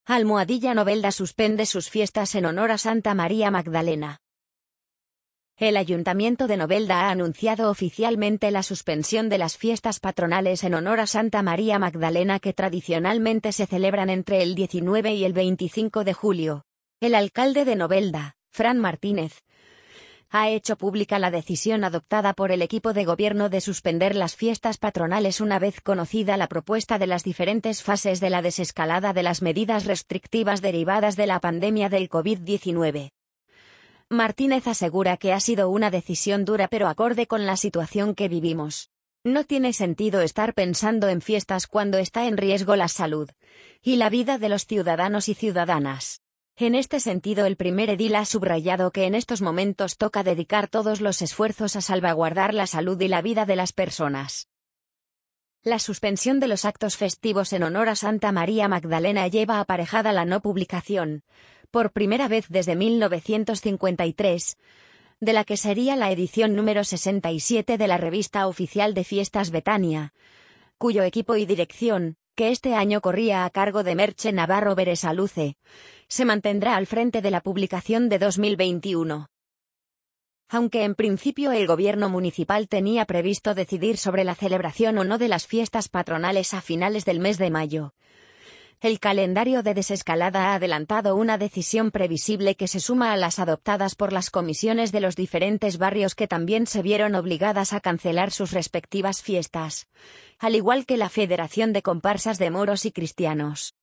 Almohadilla Novelda suspende sus fiestas en honor a Santa María Magdalena. El Ayuntamiento de Novelda ha anunciado oficialmente la suspensión de las fiestas patronales en honor a Santa María Magdalena que tradicionalmente se celebran entre el 19 y el 25 de julio. El alcalde de Novelda, Fran Martínez, ha hecho pública la decisión adoptada por el equipo de gobierno de suspender las fiestas patronales una vez conocida la propuesta de las diferentes fases de la desescalada de las medidas restrictivas derivadas de la pandemia del COVID-19. Martínez asegura que ha sido una decisión dura pero acorde con la situación que vivimos. No tiene sentido estar pensando en fiestas cuando está en riesgo la salud y la vida de los ciudadanos y ciudadanas. En este sentido, el primer edil ha subrayado que en estos momentos toca dedicar todos los esfuerzos a salvaguardar la salud y la vida de las personas. La suspensión de los actos festivos en honor a Santa María Magdalena lleva aparejada la no publicación, por primera vez desde 1953, de la que sería la edición número 67 de la revista oficial de Fiestas Betania, cuyo equipo y dirección, que este año corría a cargo de Merche Navarro Beresaluce, se mantendrá al frente de la publicación de 2021. Aunque en principio el gobierno municipal tenía previsto decidir sobre la celebración o no de las fiestas patronales a finales del mes de mayo, el calendario de desescalada ha adelantado una decisión previsible que se suma a las adoptadas por las comisiones de los diferentes barrios que también se vieron obligadas a cancelar sus respectivas fiestas, al igual que la Federación de Comparsas de Moros y Cristianos.